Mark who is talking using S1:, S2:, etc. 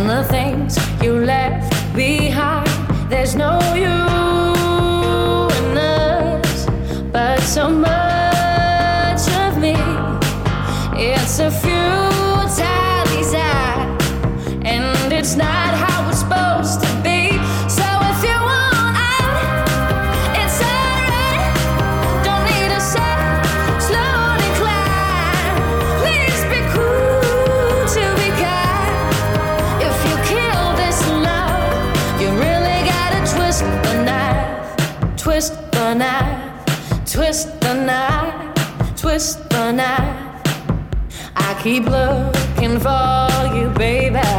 S1: and the things you left behind. There's no you in us, but so much of me. It's a futile desire, and it's not how it's supposed to be. So if you want out, it's alright. Don't need a set, slow decline. Please be cool to be kind. If you kill this love, you really gotta twist the knife, twist the knife, twist the knife, twist the knife. I keep looking for you, baby.